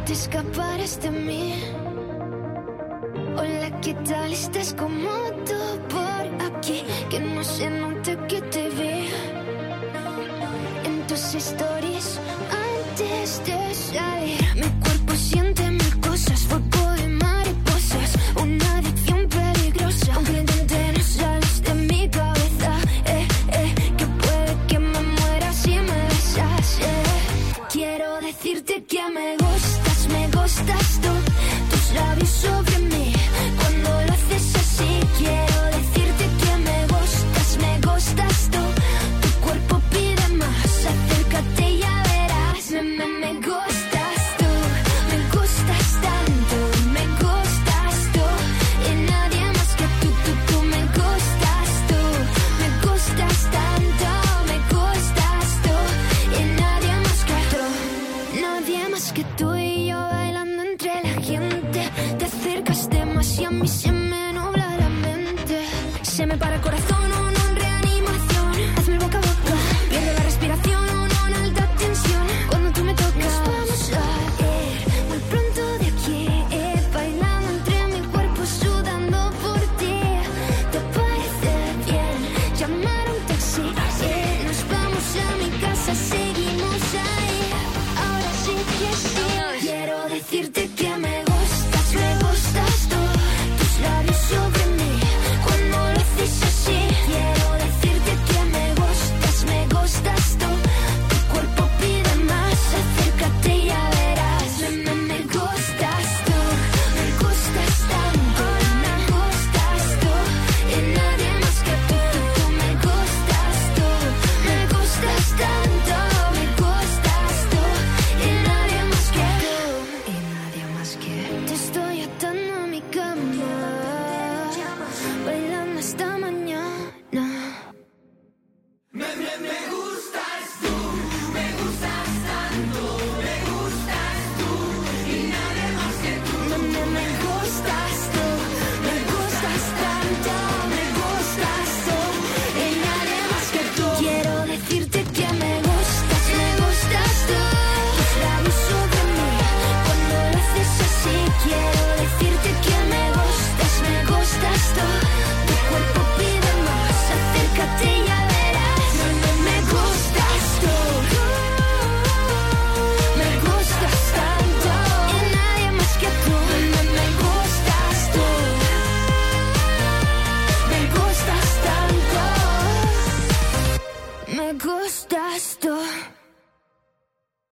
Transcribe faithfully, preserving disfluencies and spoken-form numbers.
te escaparás de mí. Hola, ¿qué tal? ¿Estás cómodo por aquí? Que no se note que te vi en tus stories antes de salir. Mi cuerpo siente mil cosas, fuego de mariposas, una adicción peligrosa. Aunque intenté no sales de mi cabeza, eh, eh, que puede que me muera si me besas, eh. Quiero decirte que me gustas, me gustas tú, tus labios sobre mí, cuando lo haces así. Quiero decirte que me gustas, me gustas tú, tu cuerpo pide más, acércate y ya verás. Me, me, me gustas tú, me gustas tanto, me gustas tú, y nadie más que tú, tú, tú. Me gustas tú, me gustas tanto, me gustas tú, y nadie más que tú. Nadie más que tú y yo bailando entre la gente. Te acercas demasiado, a mí se me nubla la mente, se me para el corazón.